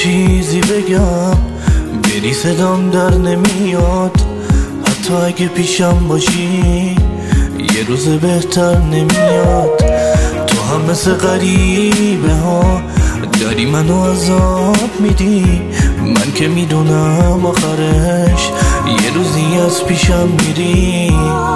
چیزی بگم بری صدام در نمیاد، حتی اگه پیشم باشی یه روز بهتر نمیاد. تو هم مثل غریبه ها داری منو عذاب میدی، من که میدونم آخرش یه روزی از پیشم میری.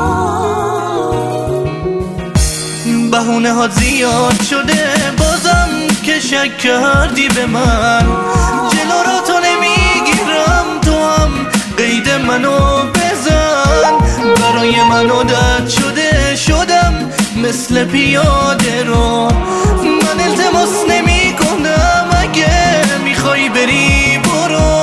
بهونه ها زیاد شده بازم که شک کردی به من، جلو را تو نمیگیرم، تو هم قید منو بزن. برای من عادت شدم مثل پیاده رو، من التماس نمی کنم اگه میخوای بری برو.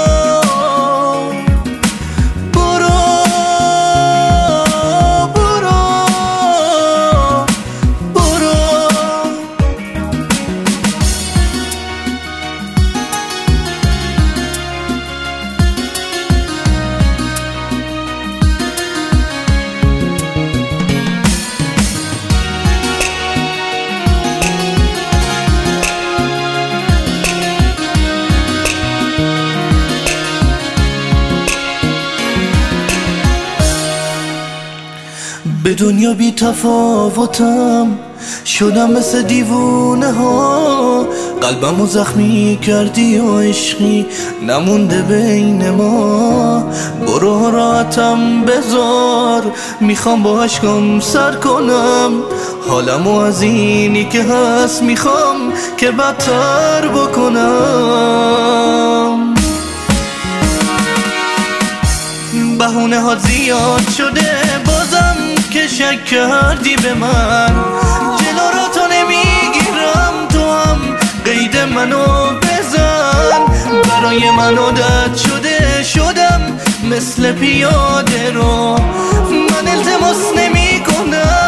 به دنیا بی تفاوتم شدم مثل دیوونه ها، قلبمو زخمی کردی و عشقی نمونده بین ما. برو راحتم بذار، میخوام با عشقم سر کنم، حالمو از اینی که هست میخوام که بدتر بکنم. بهونه ها زیاد شده بازم که شک کردی به من، جلو را تو نمیگیرم، تو هم قید منو بزن. برای من عادت شدم مثل پیاده رو، من التماس نمی کنم